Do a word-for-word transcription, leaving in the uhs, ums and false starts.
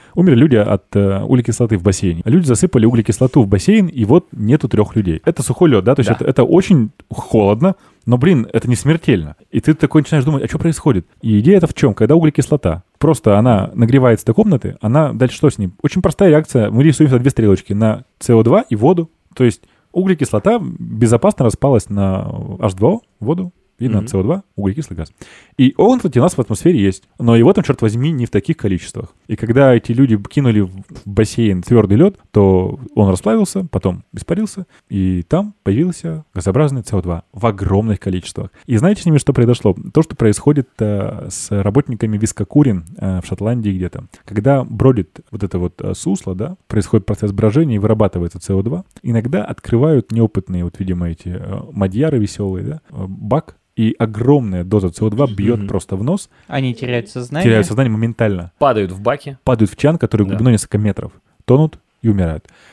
Умерли люди от э, углекислоты в бассейне. Люди засыпали углекислоту в бассейн, и вот нету трех людей. Это сухой лед, да? То есть Да. это, это очень холодно, но, блин, это не смертельно. И ты такой начинаешь думать, а что происходит? И идея это в чем? Когда углекислота, просто она нагревается до комнаты, она дальше что с ней? Очень простая реакция. Мы рисуем сюда две стрелочки на си о два и воду. То есть углекислота безопасно распалась на эйч два о, воду, и на Мгм. си о два, углекислый газ. И он, кстати, у нас в атмосфере есть. Но его там, черт возьми, не в таких количествах. И когда эти люди кинули в бассейн твердый лед, то он расплавился, потом испарился, и там появился газообразный си о два в огромных количествах. И знаете, с ними что произошло? То, что происходит э, с работниками вискокурин э, в Шотландии где-то. Когда бродит вот это вот э, сусло, да, происходит процесс брожения и вырабатывается си о два, иногда открывают неопытные, вот, видимо, эти э, мадьяры веселые, да, э, бак, и огромная доза си о два бьет Мгм. просто в нос, Они теряют сознание. теряют сознание моментально, Падают в баки. падают в чан, который Да. глубиной несколько метров, тонут и умирают.